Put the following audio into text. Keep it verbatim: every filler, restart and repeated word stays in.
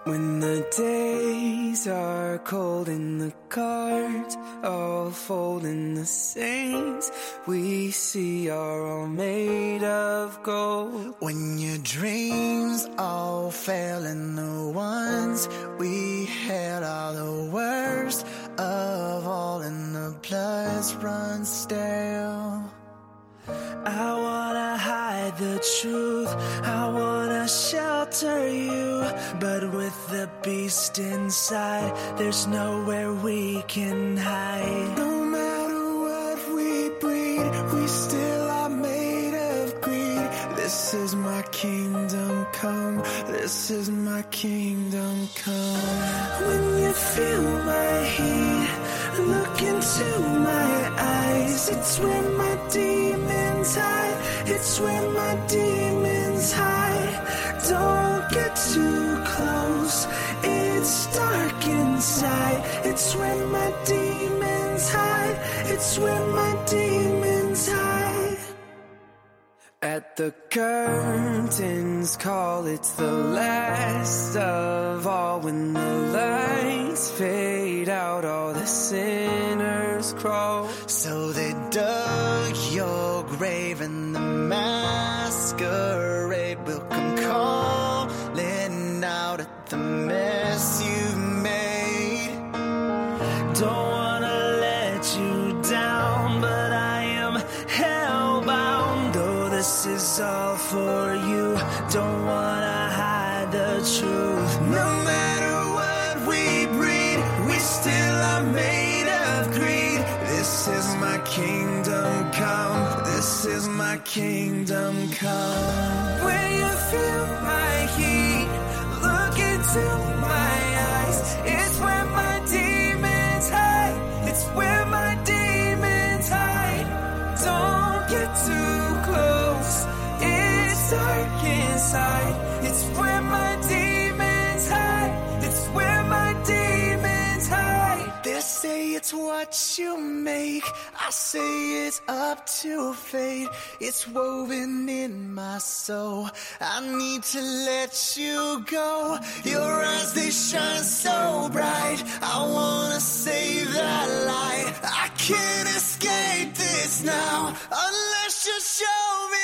When the days are cold and the cards all fold and the saints we see are all made of gold. When your dreams all fail and the ones we had are the worst of all and the blood runs stale. I wanna hide the truth, I wanna shelter you, but with the beast inside, there's nowhere we can hide. No matter what we breed, we still are made of greed. This is my kingdom come, this is my kingdom come. When you feel my heat, look into my eyes. It's where my demons hide, it's where my demons hide. Don't get too close, it's dark inside. It's where my demons hide, it's where my demons hide. At the curtain's call, it's the last of all. When the lights fade out, all the sinners crawl. So they dug your grave and the masquerade will come calling out at the mess you've made. Don't wanna let you down, but I am hellbound. Though this is all for you, don't wanna hide the truth. No matter what we breed, we still are made of greed. This is my kingdom come, this is my kingdom come. When you feel my heat, look into my eyes. It's where my demons hide, it's where my demons hide. Don't get too close, it's dark inside. It's where my demons hide, it's where my demons hide. They say it's what you make, I say it's up to fate. It's woven in my soul, I need to let you go. Your eyes, they shine so bright, I wanna save that light. I can't escape this now, unless you show me